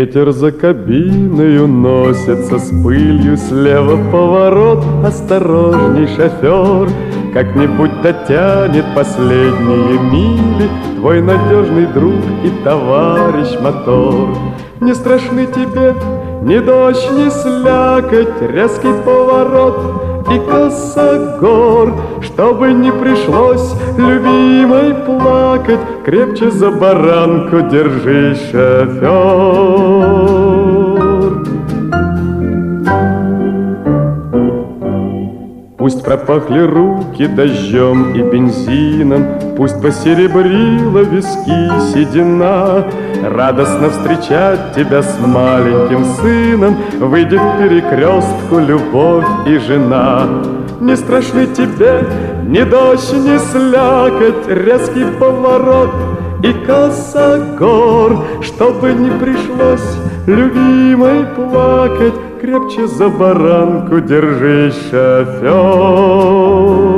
Ветер за кабиной уносится с пылью, слева поворот, осторожней, шофер. Как-нибудь дотянет последние мили твой надежный друг и товарищ мотор. Не страшны тебе ни дождь, ни слякоть, резкий поворот и косогор. Чтобы не пришлось любимой плакать, крепче за баранку держись, шофер. Пусть пропахли руки дождем и бензином, пусть посеребрила виски седина. Радостно встречать тебя с маленьким сыном выйдет к перекрестку любовь и жена. Не страшны тебе ни дождь, ни слякоть, резкий поворот и косогор. Чтобы не пришлось любимой плакать, крепче за баранку держись, шофер.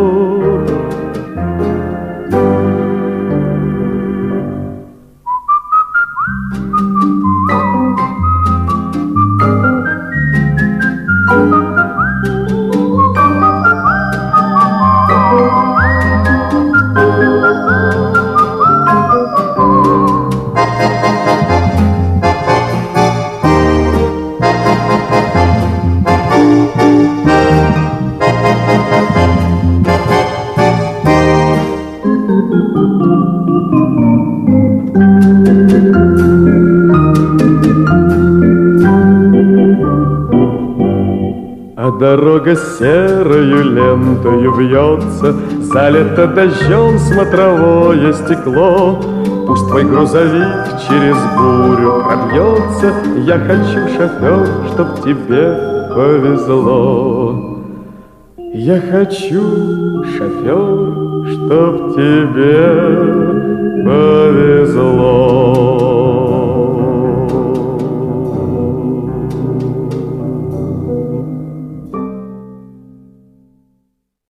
А дорога серою лентою вьется, залито дождем смотровое стекло. Пусть твой грузовик через бурю пробьется, я хочу, шофер, чтоб тебе повезло. Я хочу, шофер, чтоб тебе повезло.